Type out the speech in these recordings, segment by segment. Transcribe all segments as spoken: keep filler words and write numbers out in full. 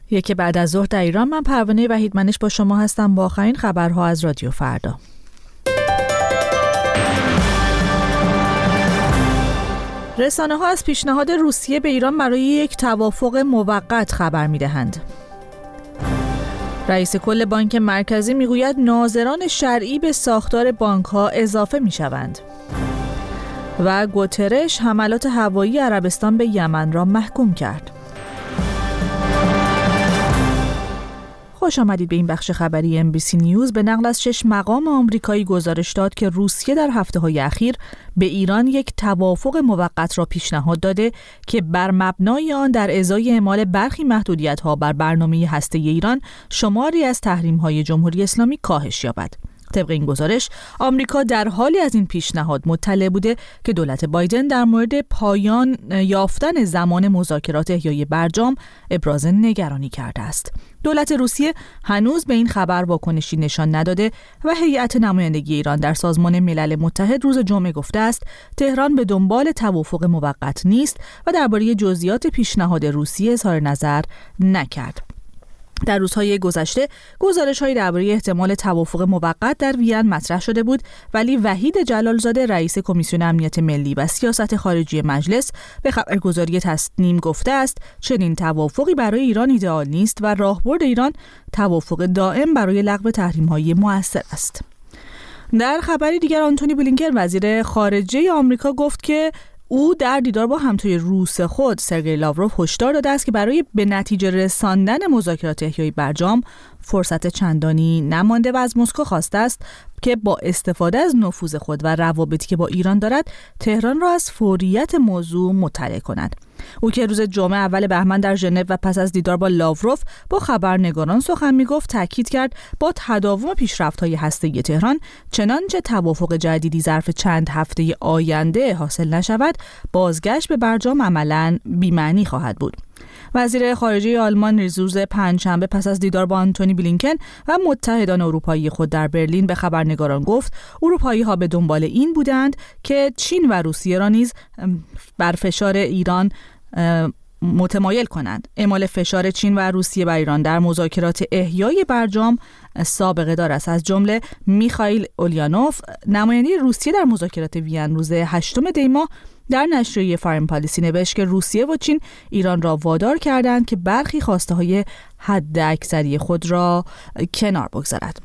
یکی بعد از ظهر در ایران. من پروانه وحیدمنش با شما هستم با آخرین خبرها از رادیو فردا. رسانه‌ها از پیشنهاد روسیه به ایران برای یک توافق موقت خبر می‌دهند. رئیس کل بانک مرکزی میگوید ناظران شرعی به ساختار بانک‌ها اضافه می‌شوند. و گوترش حملات هوایی عربستان به یمن را محکوم کرد. خوش آمدید به این بخش خبری ام بی سی نیوز. به نقل از شش مقام آمریکایی گزارش داد که روسیه در هفته‌های اخیر به ایران یک توافق موقت را پیشنهاد داده که بر مبنای آن در ازای اعمال برخی محدودیت‌ها بر برنامه هسته‌ای ایران شماری از تحریم‌های جمهوری اسلامی کاهش یابد. طبق این گزارش آمریکا در حالی از این پیشنهاد مطلع بوده که دولت بایدن در مورد پایان یافتن زمان مذاکرات احیای برجام ابراز نگرانی کرده است. دولت روسیه هنوز به این خبر واکنشی نشان نداده و هیئت نمایندگی ایران در سازمان ملل متحد روز جمعه گفته است تهران به دنبال توافق موقت نیست و درباره جزئیات پیشنهاد روسیه اظهار نظر نکرد. در روزهای گذشته گزارش‌هایی درباره احتمال توافق موقت در وین مطرح شده بود، ولی وحید جلالزاده رئیس کمیسیون امنیت ملی و سیاست خارجی مجلس به خبرگزاری تسنیم گفته است چنین توافقی برای ایران ایدئال نیست و راهبرد ایران توافق دائم برای لغو تحریم‌های مؤثر است. در خبری دیگر آنتونی بلینکن وزیر خارجه آمریکا گفت که او در دیدار با همتای روس خود سرگئی لاوروف هشدار داده است که برای به نتیجه رساندن مذاکرات احیای برجام فرصت چندانی نمانده و از مسکو خواسته است که با استفاده از نفوذ خود و روابطی که با ایران دارد تهران را از فوریت موضوع مطلع کند. او که روز جمعه اول بهمن در ژنو و پس از دیدار با لاوروف با خبرنگاران سخن می‌گفت تاکید کرد با تداوم پیشرفت‌های هسته‌ای تهران چنانچه توافق جدیدی ظرف چند هفته آینده حاصل نشود بازگشت به برجام عملاً بی‌معنی خواهد بود. وزیر خارجه آلمان روز پنجشنبه پس از دیدار با آنتونی بلینکن و متحدان اروپایی خود در برلین به خبرنگاران گفت اروپایی‌ها به دنبال این بودند که چین و روسیه را نیز بر فشار ایران متمایل کنند. اعمال فشار چین و روسیه بر ایران در مذاکرات احیای برجام سابقه دار است. از جمله میخائیل اولیانوف نماینده روسیه در مذاکرات وین روز هشتم دی ماه در نشریه فارن پالیسی نوشت که روسیه و چین ایران را وادار کردند که برخی خواسته‌های حداکثری خود را کنار بگذارد.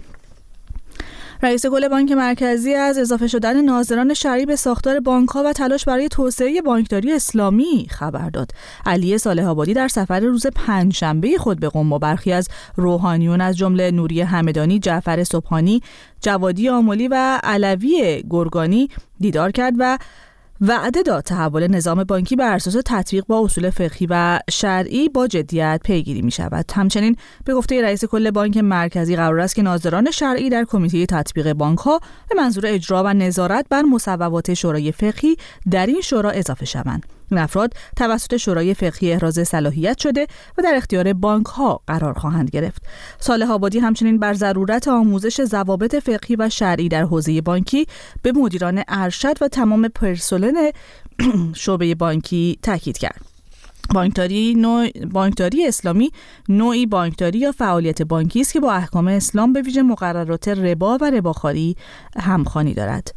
رئیس کل بانک مرکزی از اضافه شدن ناظران شرعی به ساختار بانک‌ها و تلاش برای توسعه بانکداری اسلامی خبر داد. علی صالح آبادی در سفر روز پنجشنبه خود به قم با برخی از روحانیون از جمله نوری همدانی، جعفر سبحانی، جوادی آملی و علوی گرگانی دیدار کرد و وعده داد تحول نظام بانکی بر اساس تطبیق با اصول فقهی و شرعی با جدیت پیگیری می شود. همچنین به گفته رئیس کل بانک مرکزی قرار است که ناظران شرعی در کمیته تطبیق بانک ها به منظور اجرا و نظارت بر مصوبات شورای فقهی در این شورا اضافه شوند. این افراد توسط شورای فقهی احراز صلاحیت شده و در اختیار بانک ها قرار خواهند گرفت. صالح آبادی همچنین بر ضرورت آموزش ضوابط فقهی و شرعی در حوزه بانکی به مدیران ارشد و تمام پرسنل شعبه بانکی تاکید کرد. بانکداری نوع بانکداری اسلامی نوعی بانکداری یا فعالیت بانکی است که با احکام اسلام به ویژه مقررات ربا و رباخواری همخوانی دارد.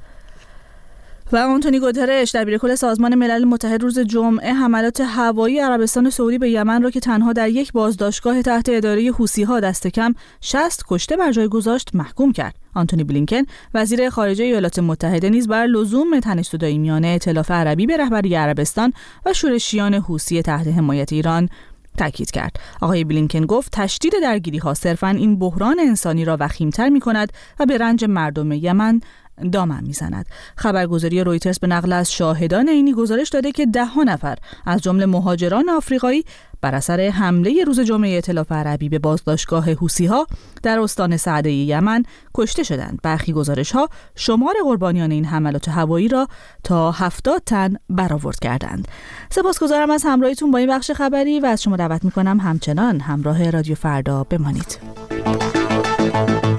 و آنتونی گوترش دبیر کل سازمان ملل متحد روز جمعه حملات هوایی عربستان سعودی به یمن را که تنها در یک بازداشتگاه تحت اداره حوثی‌ها دست کم شصت کشته بر جای گذاشت محکوم کرد. آنتونی بلینکن وزیر خارجه ایالات متحده نیز بر لزوم تنش‌زدایی میان ائتلاف عربی به رهبری عربستان و شورشیان حوثی تحت حمایت ایران تاکید کرد. آقای بلینکن گفت تشدید درگیری‌ها صرفاً این بحران انسانی را وخیم‌تر می‌کند و به رنج مردم یمن دامن میزند. خبرگزاری رویترز به نقل از شاهدان عینی گزارش داده که ده ها نفر از جمله مهاجران آفریقایی بر اثر حمله روز جمعه ائتلاف عربی به بازداشتگاه حوثی‌ها در استان سعده یمن کشته شدند. برخی گزارش‌ها شمار قربانیان این حملات هوایی را تا هفتاد تن برآورد کردند. سپاسگزارم از همراهیتون با این بخش خبری و از شما دعوت می‌کنم همچنان همراه رادیو فردا بمانید.